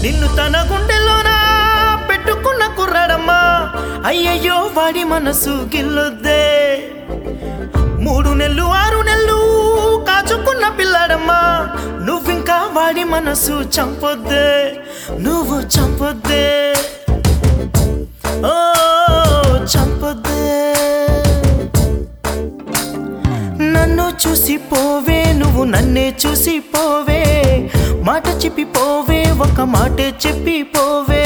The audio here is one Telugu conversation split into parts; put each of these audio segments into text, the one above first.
నిన్ను తన గుండెలోనా పెట్టుకున్న కుర్రాడమ్మా, అయ్యయ్యో వాడి మనసు గిల్లొద్దే. 3 నెలలు 6 నెలలు కాచుకున్న పిల్లాడమ్మా, నువ్వింకా వాడి మనసు చంపొద్దే, నువ్వు చంపొద్దే, ఓ చంపొద్దే. నన్ను చూసి పోవే, నువ్వు నన్నే చూసి పోవే, మాట చెప్పి పోవే, ఒక మాటే చెప్పి పోవే.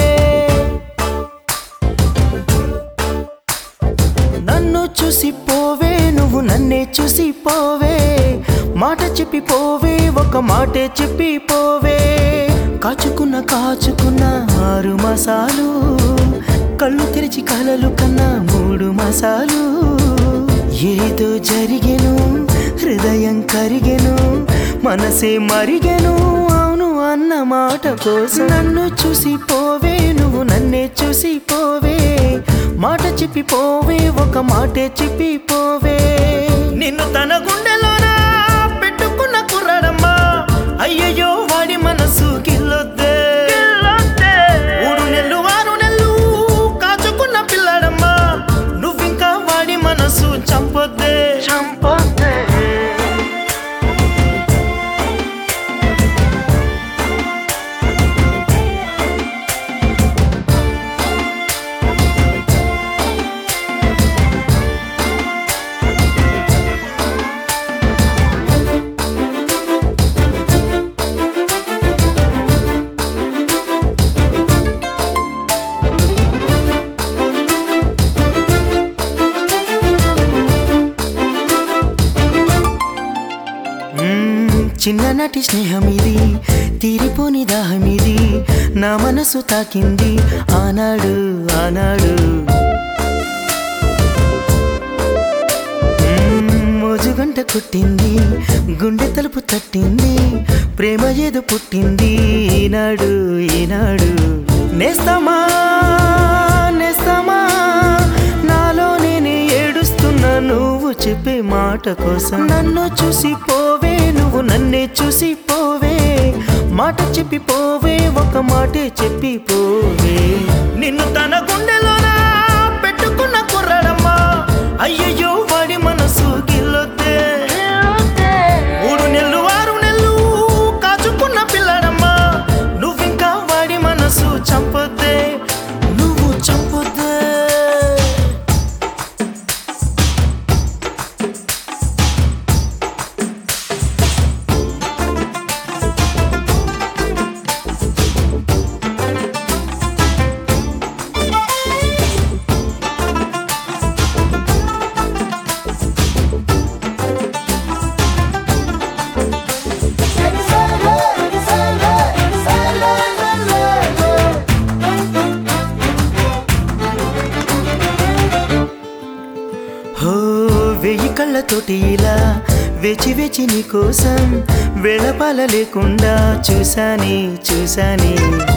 నన్ను చూసి పోవే, నువ్వు నన్నే చూసి పోవే, మాట చెప్పి పోవే, ఒక మాటే చెప్పి పోవే. కాచుకున్న 6 మాసాలు, కళ్ళు తెరిచి కలలు కన్నా 3 మాసాలు. ఏదో జరిగెను, హృదయం కరిగెను, మనసే మరిగెను, అవును అన్న మాట కోసం. నన్ను చూసి పోవే, నువ్వు నన్నే చూసి పోవే, మాట చెప్పి పోవే, ఒక మాటే చెప్పి పోవే. నిన్ను తన గుండెలోనా పెట్టుకున్న కుర్రాడమ్మా, అయ్యయ్యో వాడి మనసు గిల్లొద్దే. 3 నెలలు 6 నెలలు కాచుకున్న పిల్లాడమ్మా, నువ్వింకా వాడి మనసు చంపొద్దే, చంపొద్దే. చిన్ననాటి స్నేహమిది, తీరిపోని దాహమిది, నా మనసు తాకింది ఆనాడు ఆనాడు. మోజుగంట కొట్టింది, గుండె తలుపు తట్టింది, ప్రేమ ఏదో పుట్టింది ఈనాడు ఈనాడు. నేస్తమా నేస్తమా, నాలో నేనే ఏడుస్తున్నా నువ్వు చెప్పే మాట కోసం. నన్ను చూసి పోవే, నువ్వు నన్నే చూసి పోవే, మాట చెప్పి పోవే, ఒక మాటే చెప్పి పోవే. నిన్ను తన గుండెలోనా పెట్టుకున్న కుర్రాడమ్మా, అయ్యయ్యో వాడి మనసు గిల్లొద్దే. 3 నెలలు 6 నెలలు కాచుకున్న పిల్లాడమ్మా, నువ్వింకా వాడి మనసు చంపొద్దే, నువ్వు చంపొద్దే. వెయ్యి కళ్ళతోటి ఇలా వేచి వేచి నీ కోసం, వేళపాల లేకుండా చూసానే చూసానే.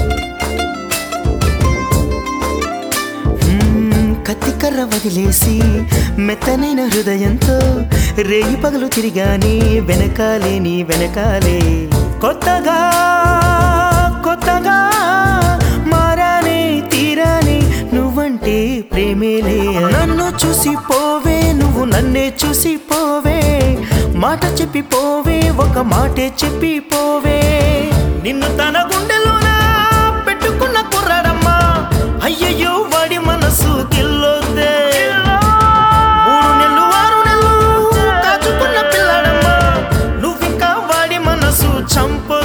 కత్తికర్ర వదిలేసి మెత్తనైన హృదయంతో రేయి పగలు తిరిగానే, వెనకాలే నీ వెనకాలే. కొత్తగా కొత్తగా మారానే తీరానే, నువ్వంటే ప్రేమేలే. నన్ను చూసి పోవే, నువ్వు నన్నే చూసి పోవే, మాట చెప్పి పోవే, ఒక మాటే చెప్పి పోవే. నిన్ను తన గుండెలోనా పెట్టుకున్న కుర్రాడమ్మా, అయ్యయ్యో వాడి మనసు గిల్లొద్దే. 3 నెలలు 6 నెలలు కాచుకున్న పిల్లాడమ్మా, నువ్వింకా వాడి మనసు చంపొద్దే.